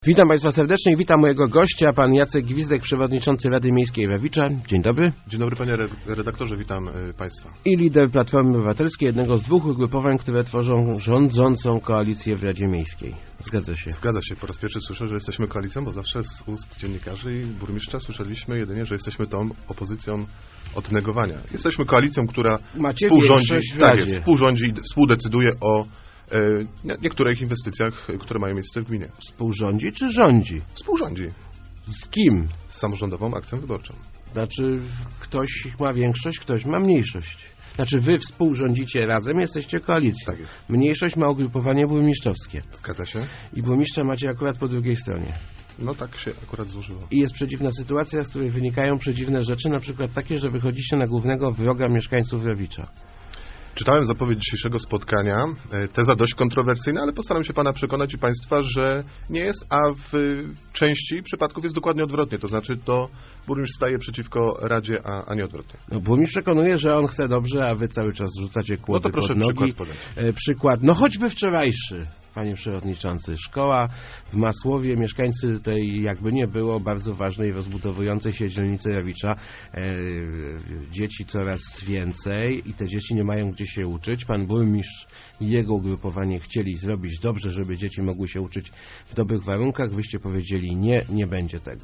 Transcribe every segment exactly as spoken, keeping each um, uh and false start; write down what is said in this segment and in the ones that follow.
Witam Państwa serdecznie i witam mojego gościa, pan Jacek Gwizdek, przewodniczący Rady Miejskiej Rawicza. Dzień dobry. Dzień dobry panie redaktorze, witam y, Państwa. I lider Platformy Obywatelskiej, jednego z dwóch ugrupowań, które tworzą rządzącą koalicję w Radzie Miejskiej. Zgadza się? Zgadza się. Po raz pierwszy słyszę, że jesteśmy koalicją, bo zawsze z ust dziennikarzy i burmistrza słyszeliśmy jedynie, że jesteśmy tą opozycją od negowania. Jesteśmy koalicją, która Macie współrządzi, większość w tak Radzie. jest, współrządzi i współdecyduje o e, niektórych inwestycjach, które mają miejsce w gminie. Współrządzi czy rządzi? Współrządzi. Z kim? Z samorządową akcją wyborczą. Znaczy, ktoś ma większość, ktoś ma mniejszość. Znaczy, wy współrządzicie razem, jesteście koalicją. Tak jest. Mniejszość ma ugrupowanie burmistrzowskie. Zgadza się? I burmistrza macie akurat po drugiej stronie. No tak się akurat złożyło. I jest przeciwna sytuacja, z której wynikają przeciwne rzeczy, na przykład takie, że wychodzicie na głównego wroga mieszkańców Rawicza. Czytałem zapowiedź dzisiejszego spotkania, teza dość kontrowersyjna, ale postaram się pana przekonać i państwa, że nie jest, a w części przypadków jest dokładnie odwrotnie. To znaczy to burmistrz staje przeciwko Radzie, a, a nie odwrotnie. No, burmistrz przekonuje, że on chce dobrze, a wy cały czas rzucacie kłody No to proszę pod nogi. przykład podać. E, przykład, no choćby wczorajszy, panie przewodniczący. Szkoła w Masłowie, mieszkańcy tej, jakby nie było, bardzo ważnej, rozbudowującej się dzielnicy Rawicza. E, dzieci coraz więcej i te dzieci nie mają gdzie się uczyć. Pan burmistrz i jego ugrupowanie chcieli zrobić dobrze, żeby dzieci mogły się uczyć w dobrych warunkach. Wyście powiedzieli nie, nie będzie tego.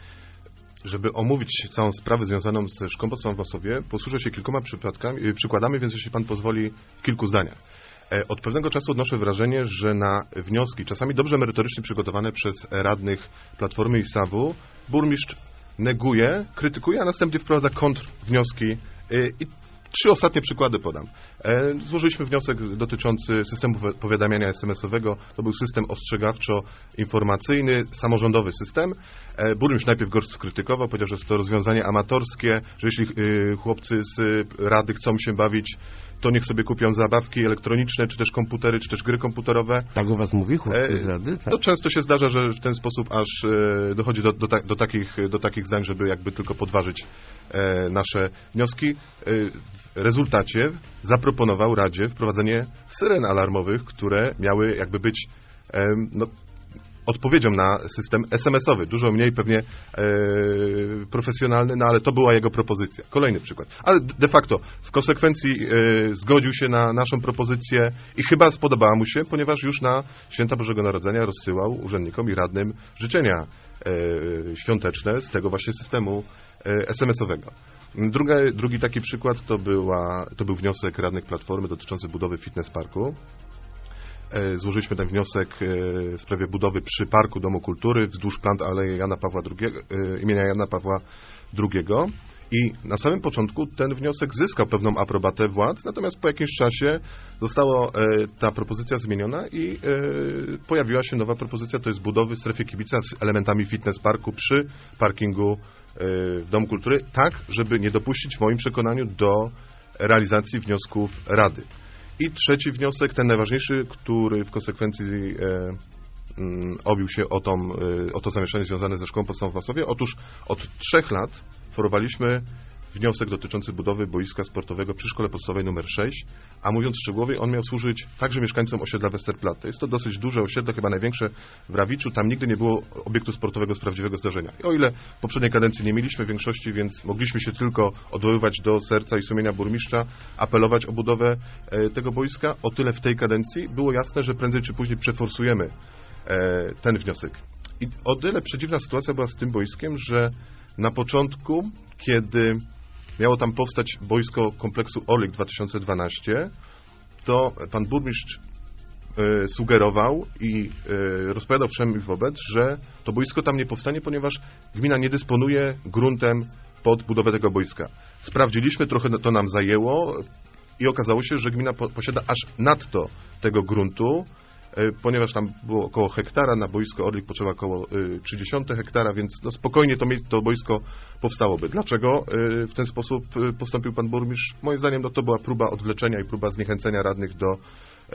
Żeby omówić całą sprawę związaną ze szkołą podstawową w Masłowie, posłużę się kilkoma przypadkami, przykładami, więc jeśli pan pozwoli, w kilku zdaniach. Od pewnego czasu odnoszę wrażenie, że na wnioski, czasami dobrze merytorycznie przygotowane przez radnych Platformy i S A W-u, burmistrz neguje, krytykuje, a następnie wprowadza kontrwnioski. I trzy ostatnie przykłady podam. Złożyliśmy wniosek dotyczący systemu powiadamiania es em esowego. To był system ostrzegawczo-informacyjny, samorządowy system. Burmistrz najpierw go skrytykował, powiedział, że jest to rozwiązanie amatorskie, że jeśli chłopcy z rady chcą się bawić, to niech sobie kupią zabawki elektroniczne, czy też komputery, czy też gry komputerowe. Tak o was mówi chłopcy z rady? Tak? To często się zdarza, że w ten sposób aż dochodzi do, do, do, takich, do takich zdań, żeby jakby tylko podważyć nasze wnioski. W rezultacie zaproponował Radzie wprowadzenie syren alarmowych, które miały jakby być no, odpowiedzią na system es em esowy. Dużo mniej pewnie e, profesjonalny, no ale to była jego propozycja. Kolejny przykład. Ale de facto w konsekwencji e, zgodził się na naszą propozycję i chyba spodobała mu się, ponieważ już na Święta Bożego Narodzenia rozsyłał urzędnikom i radnym życzenia e, świąteczne z tego właśnie systemu e, es em esowego. Druga, drugi taki przykład to, była, to był wniosek radnych Platformy dotyczący budowy fitness parku. Złożyliśmy ten wniosek w sprawie budowy przy Parku Domu Kultury wzdłuż plant Aleje Jana Pawła drugiego, imienia Jana Pawła drugiego. I na samym początku ten wniosek zyskał pewną aprobatę władz, natomiast po jakimś czasie została ta propozycja zmieniona i pojawiła się nowa propozycja, to jest budowy strefy kibica z elementami fitness parku przy parkingu w Domu Kultury, tak, żeby nie dopuścić w moim przekonaniu do realizacji wniosków Rady. I trzeci wniosek, ten najważniejszy, który w konsekwencji e, m, obił się o, tą, e, o to zamieszanie związane ze szkołą podstawową w Masłowie. Otóż od trzech lat forowaliśmy wniosek dotyczący budowy boiska sportowego przy szkole podstawowej numer sześć, a mówiąc szczegółowiej, on miał służyć także mieszkańcom osiedla Westerplatte. Jest to dosyć duże osiedle, chyba największe w Rawiczu. Tam nigdy nie było obiektu sportowego z prawdziwego zdarzenia. I o ile w poprzedniej kadencji nie mieliśmy większości, więc mogliśmy się tylko odwoływać do serca i sumienia burmistrza, apelować o budowę e, tego boiska, o tyle w tej kadencji było jasne, że prędzej czy później przeforsujemy e, ten wniosek. I o tyle przeciwna sytuacja była z tym boiskiem, że na początku, kiedy miało tam powstać boisko kompleksu Orlik dwa tysiące dwanaście, to pan burmistrz y, sugerował i y, rozpowiadał wszem i wobec, że to boisko tam nie powstanie, ponieważ gmina nie dysponuje gruntem pod budowę tego boiska. Sprawdziliśmy, trochę to nam zajęło i okazało się, że gmina po, posiada aż nadto tego gruntu, ponieważ tam było około hektara, na boisko Orlik potrzeba około trzydzieści hektara, więc no spokojnie to, to boisko powstałoby. Dlaczego w ten sposób postąpił pan burmistrz? Moim zdaniem no to była próba odwleczenia i próba zniechęcenia radnych do e,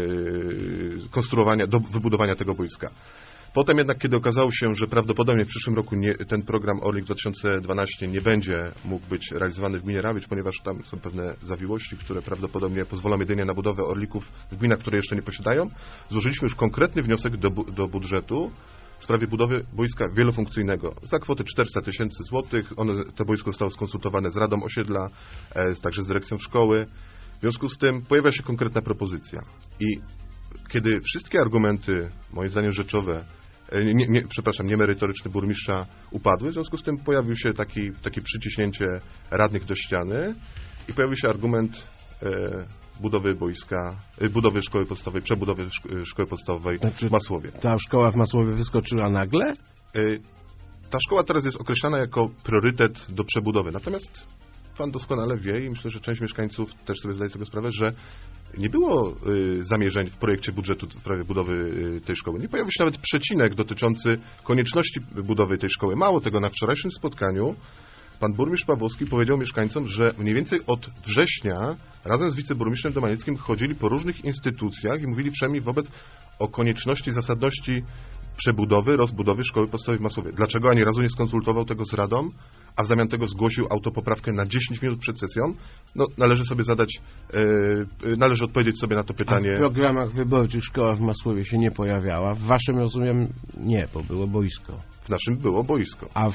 konstruowania, do wybudowania tego boiska. Potem jednak, kiedy okazało się, że prawdopodobnie w przyszłym roku nie, ten program Orlik dwa tysiące dwanaście nie będzie mógł być realizowany w gminie Rawicz, ponieważ tam są pewne zawiłości, które prawdopodobnie pozwolą jedynie na budowę Orlików w gminach, które jeszcze nie posiadają, złożyliśmy już konkretny wniosek do, do budżetu w sprawie budowy boiska wielofunkcyjnego za kwotę czterysta tysięcy złotych. One, to boisko zostało skonsultowane z Radą Osiedla, e, także z dyrekcją szkoły. W związku z tym pojawia się konkretna propozycja. I kiedy wszystkie argumenty, moim zdaniem rzeczowe, Nie, nie, przepraszam, niemerytoryczny burmistrza upadły. W związku z tym pojawił się taki, takie przyciśnięcie radnych do ściany i pojawił się argument e, budowy boiska, e, budowy szkoły podstawowej, przebudowy szk- szkoły podstawowej znaczy, w Masłowie. Ta szkoła w Masłowie wyskoczyła nagle? E, ta szkoła teraz jest określana jako priorytet do przebudowy. Natomiast pan doskonale wie i myślę, że część mieszkańców też sobie zdaje sobie sprawę, że nie było y, zamierzeń w projekcie budżetu w sprawie budowy y, tej szkoły. Nie pojawił się nawet przecinek dotyczący konieczności budowy tej szkoły. Mało tego, na wczorajszym spotkaniu pan burmistrz Pawłowski powiedział mieszkańcom, że mniej więcej od września razem z wiceburmistrzem Domanieckim chodzili po różnych instytucjach i mówili wszemi wobec o konieczności, zasadności przebudowy, rozbudowy szkoły podstawowej w Masłowie. Dlaczego ani razu nie skonsultował tego z Radą, a w zamian tego zgłosił autopoprawkę na dziesięć minut przed sesją? No, należy sobie zadać, yy, należy odpowiedzieć sobie na to pytanie. A w programach wyborczych szkoła w Masłowie się nie pojawiała. W waszym, rozumiem, nie, bo było boisko. W naszym było boisko. A w,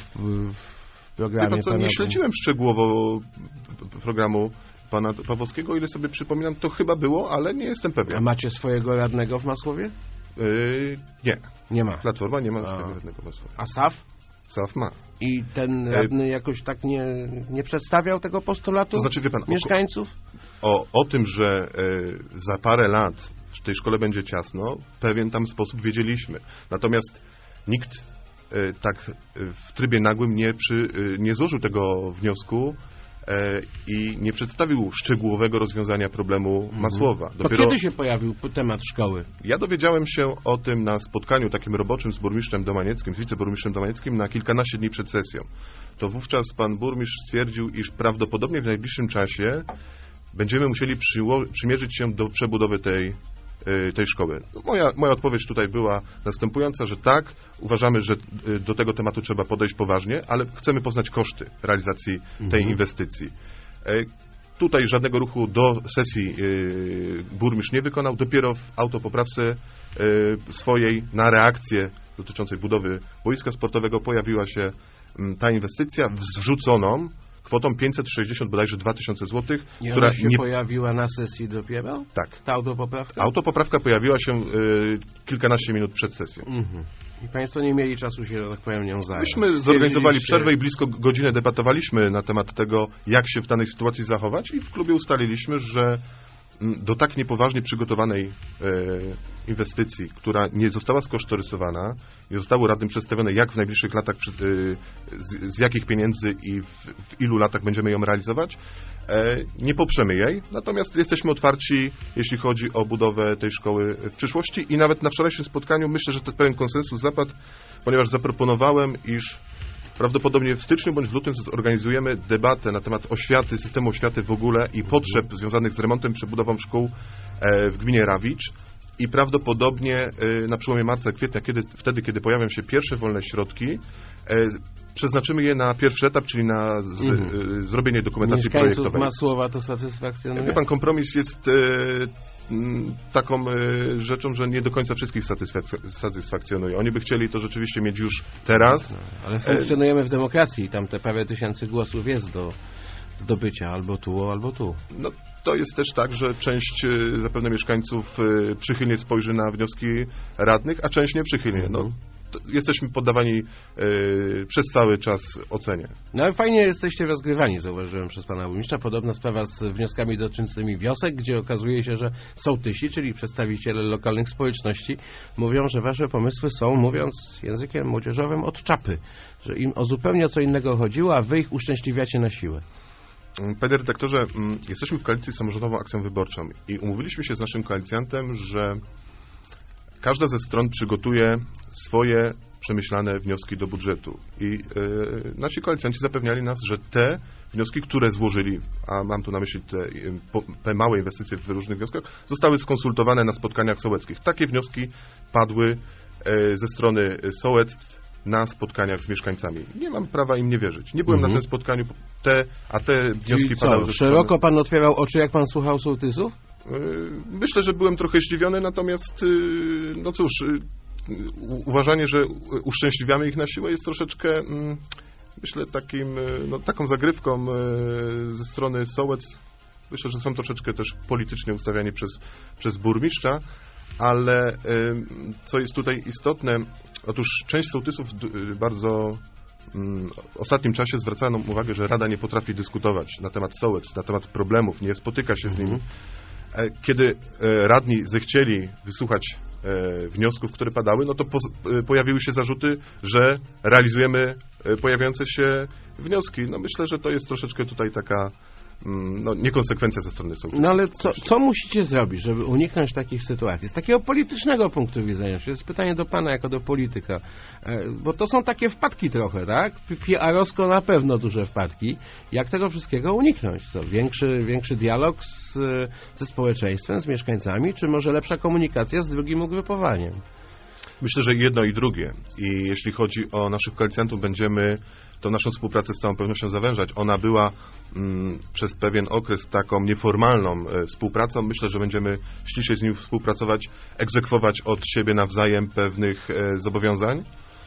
w programie pan co, pana... nie śledziłem szczegółowo programu pana Pawłowskiego, o ile sobie przypominam, to chyba było, ale nie jestem pewien. A macie swojego radnego w Masłowie? Yy, nie. Nie ma. Platforma nie ma A. swojego radnego w Masłowie. A S A F? S A F ma. I ten radny jakoś tak nie, nie przedstawiał tego postulatu To znaczy, wie pan, mieszkańców? O, o tym, że y, za parę lat w tej szkole będzie ciasno, w pewien tam sposób wiedzieliśmy. Natomiast nikt y, tak y, w trybie nagłym nie, przy, y, nie złożył tego wniosku y, i nie przedstawił szczegółowego rozwiązania problemu Mhm. Masłowa. To Dopiero kiedy się pojawił temat szkoły? ja dowiedziałem się o tym na spotkaniu takim roboczym z burmistrzem Domanieckim, z wiceburmistrzem Domanieckim na kilkanaście dni przed sesją. To wówczas pan burmistrz stwierdził, iż prawdopodobnie w najbliższym czasie będziemy musieli przyło- przymierzyć się do przebudowy tej, y, tej szkoły. Moja, moja odpowiedź tutaj była następująca, że tak, uważamy, że y, do tego tematu trzeba podejść poważnie, ale chcemy poznać koszty realizacji tej Mhm. inwestycji. Y, Tutaj żadnego ruchu do sesji y, burmistrz nie wykonał. Dopiero w autopoprawce y, swojej na reakcję dotyczącej budowy boiska sportowego pojawiła się y, ta inwestycja zrzuconą kwotą pięćset sześćdziesiąt bodajże dwa tysiące złotych, I która ona się nie... pojawiła na sesji dopiero? Tak. Ta autopoprawka? Autopoprawka pojawiła się y, kilkanaście minut przed sesją. Mhm. I państwo nie mieli czasu się, że tak powiem, nią zająć. Myśmy zorganizowali Stwierdziliście- przerwę i blisko godzinę debatowaliśmy na temat tego, jak się w danej sytuacji zachować i w klubie ustaliliśmy, że mm, do tak niepoważnie przygotowanej e, inwestycji, która nie została skosztorysowana, nie zostało radnym przedstawione, jak w najbliższych latach, przy- e, z, z jakich pieniędzy i w, w ilu latach będziemy ją realizować, e, nie poprzemy jej. Natomiast jesteśmy otwarci, jeśli chodzi o budowę tej szkoły w przyszłości i nawet na wczorajszym spotkaniu myślę, że to pewien konsensus zapadł, ponieważ zaproponowałem, iż prawdopodobnie w styczniu bądź w lutym zorganizujemy debatę na temat oświaty, systemu oświaty w ogóle i potrzeb związanych z remontem, przebudową szkół e, w gminie Rawicz i prawdopodobnie e, na przełomie marca, kwietnia, kiedy, wtedy, kiedy pojawią się pierwsze wolne środki, e, przeznaczymy je na pierwszy etap, czyli na z, Mhm. e, zrobienie dokumentacji Mieszkańców projektowej. Masłowa to satysfakcjonuje? Wie pan, kompromis jest e, m, taką e, rzeczą, że nie do końca wszystkich satysfak- satysfakcjonuje. Oni by chcieli to rzeczywiście mieć już teraz. Ale funkcjonujemy w demokracji i tam te parę tysięcy głosów jest do zdobycia albo tu, albo tu. No, to jest też tak, że część e, zapewne mieszkańców e, przychylnie spojrzy na wnioski radnych, a część nieprzychylnie. No, to jesteśmy poddawani e, przez cały czas ocenie. No ale fajnie jesteście rozgrywani, zauważyłem przez pana burmistrza. Podobna sprawa z wnioskami dotyczącymi wiosek, gdzie okazuje się, że sołtysi, czyli przedstawiciele lokalnych społeczności, mówią, że wasze pomysły są, mówiąc językiem młodzieżowym, od czapy. Że im o zupełnie co innego chodziło, a wy ich uszczęśliwiacie na siłę. Panie redaktorze, m, jesteśmy w koalicji z samorządową akcją wyborczą i umówiliśmy się z naszym koalicjantem, że każda ze stron przygotuje swoje przemyślane wnioski do budżetu. I e, nasi koalicjanci zapewniali nas, że te wnioski, które złożyli, a mam tu na myśli te, po, te małe inwestycje w różnych wnioskach, zostały skonsultowane na spotkaniach sołeckich. Takie wnioski padły e, ze strony sołectw na spotkaniach z mieszkańcami. Nie mam prawa im nie wierzyć. Nie byłem Mhm. na tym spotkaniu, te, a te wnioski Czyli padały co, ze strony... szeroko pan otwierał oczy, jak pan słuchał sołtysów? Myślę, że byłem trochę zdziwiony, natomiast no cóż, u, uważanie, że uszczęśliwiamy ich na siłę jest troszeczkę, mm, myślę, takim, no, taką zagrywką y, ze strony Sołec. Myślę, że są troszeczkę też politycznie ustawiani przez, przez burmistrza, ale y, co jest tutaj istotne, otóż część sołtysów y, bardzo w ostatnim czasie zwracano uwagę, że Rada nie potrafi dyskutować na temat sołectw, na temat problemów, nie spotyka się z nimi. Kiedy radni zechcieli wysłuchać wniosków, które padały, no to po, pojawiły się zarzuty, że realizujemy pojawiające się wnioski. No myślę, że to jest troszeczkę tutaj taka no, niekonsekwencja ze strony sołtysów. No ale co, co musicie zrobić, żeby uniknąć takich sytuacji? Z takiego politycznego punktu widzenia, to jest pytanie do pana jako do polityka, bo to są takie wpadki trochę, tak? P R owsko na pewno duże wpadki. Jak tego wszystkiego uniknąć? Co? Większy, większy dialog z, ze społeczeństwem, z mieszkańcami, czy może lepsza komunikacja z drugim ugrupowaniem? Myślę, że jedno i drugie. I jeśli chodzi o naszych koalicjantów, będziemy tą naszą współpracę z całą pewnością zawężać. Ona była mm, przez pewien okres taką nieformalną e, współpracą. Myślę, że będziemy ściślej z nimi współpracować, egzekwować od siebie nawzajem pewnych e, zobowiązań.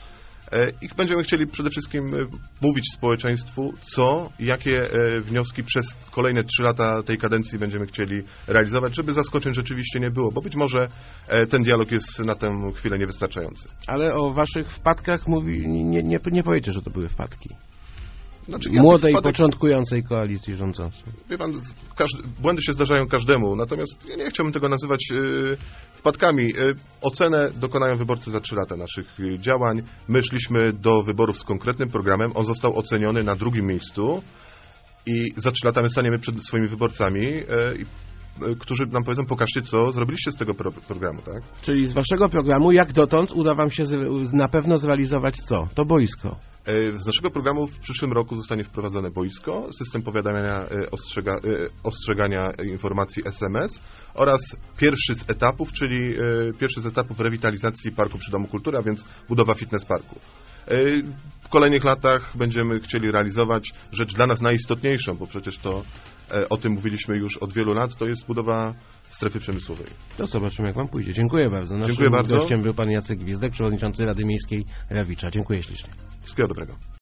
E, I będziemy chcieli przede wszystkim e, mówić społeczeństwu, co, jakie e, wnioski przez kolejne trzy lata tej kadencji będziemy chcieli realizować, żeby zaskoczeń rzeczywiście nie było, bo być może e, ten dialog jest na tę chwilę niewystarczający. Ale o waszych wpadkach mówi, nie, nie, nie powiecie, że to były wpadki. Znaczy, ja Młodej, wpadek, początkującej koalicji rządzącej. Wie pan, każdy, błędy się zdarzają każdemu, natomiast ja nie chciałbym tego nazywać yy, wpadkami. Yy, ocenę dokonają wyborcy za trzy lata naszych yy, działań. My szliśmy do wyborów z konkretnym programem, on został oceniony na drugim miejscu i za trzy lata my staniemy przed swoimi wyborcami, yy, yy, którzy nam powiedzą, pokażcie, co zrobiliście z tego pro programu, tak? Czyli z waszego programu, jak dotąd, uda wam się z, na pewno zrealizować co? To boisko. Z naszego programu w przyszłym roku zostanie wprowadzone boisko, system powiadamiania, ostrzega, ostrzegania informacji S M S oraz pierwszy z etapów, czyli pierwszy z etapów rewitalizacji Parku przy Domu Kultury, a więc budowa fitness parku. W kolejnych latach będziemy chcieli realizować rzecz dla nas najistotniejszą, bo przecież to o tym mówiliśmy już od wielu lat, to jest budowa strefy przemysłowej. To zobaczymy, jak wam pójdzie. Dziękuję bardzo. Naszym Dziękuję bardzo. gościem był pan Jacek Gwizdek, przewodniczący Rady Miejskiej Rawicza. Dziękuję ślicznie. Wszystkiego dobrego.